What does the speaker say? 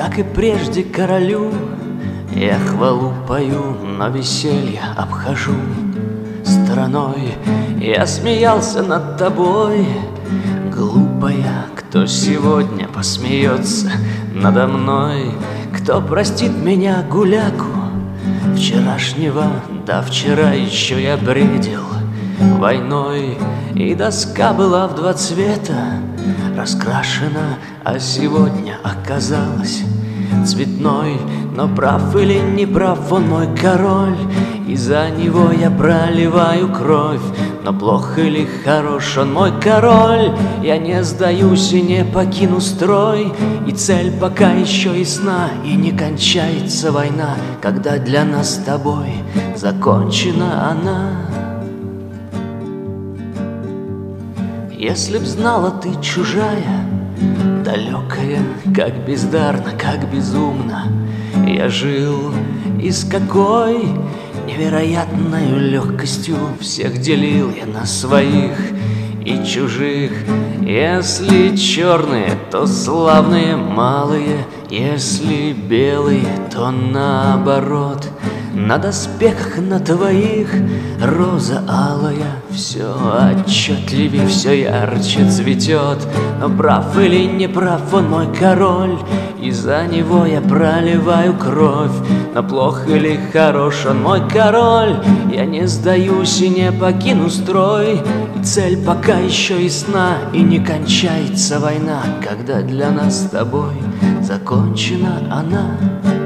как и прежде королю, я хвалу пою, но веселье обхожу стороной. Я смеялся над тобой, глупая, кто сегодня посмеется надо мной? Кто простит меня, гуляку, вчерашнего до вчера еще я бредил войной? И доска была в 2 цвета раскрашена, а сегодня оказалась цветной. Но прав или не прав он мой король, и за него я проливаю кровь. Но плох или хорош он мой король, я не сдаюсь и не покину строй. И цель пока еще ясна, и не кончается война, когда для нас с тобой закончена она. Если б знала ты, чужая, далекая, как бездарно, как безумно я жил, и с какой невероятною легкостью всех делил я на своих и чужих. Если черные, то славные малые, если белые, то наоборот. На доспехах на твоих роза алая все отчетливее, все ярче цветет. Но прав или не прав он мой король, и за него я проливаю кровь. Но плох или хорош он мой король, я не сдаюсь и не покину строй. И цель пока еще ясна, и не кончается война, когда для нас с тобой закончена она.